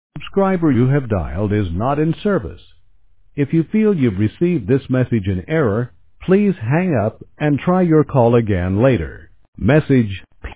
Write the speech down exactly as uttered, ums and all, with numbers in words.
subscriber you have dialed is not in service. If you feel you've received this message in error, please hang up and try your call again later. Message